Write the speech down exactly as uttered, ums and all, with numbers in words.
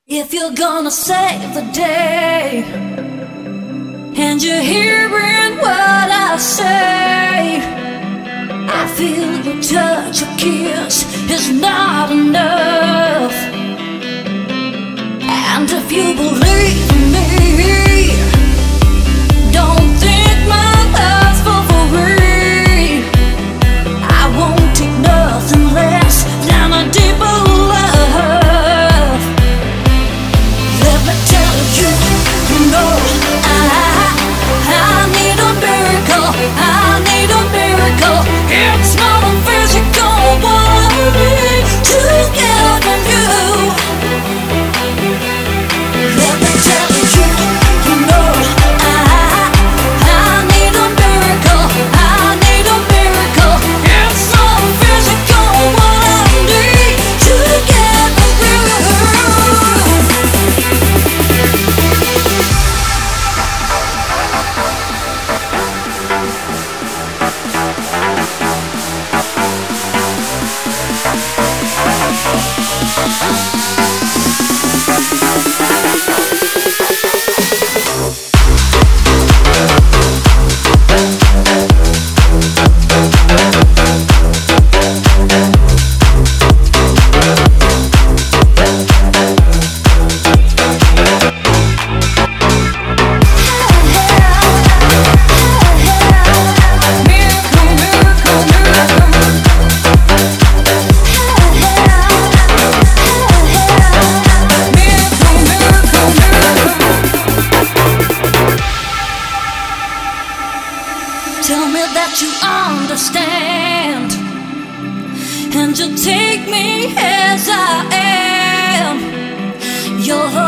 If you're gonna save the day and you're hearing what I say, I feel your touch, your kiss is not enough. And if you believe in me, don't think my love's for free. I won't take nothing less than a deeper love. Let me tell you, you know, I, I need a miracle, I need a miracle. It's not a physical, but I need to get from you. Let me tell you, you know, I, I need a miracle, I need a miracle. It's not physical, but I need to get from you. Tell me that you understand, and you take me as I am. Your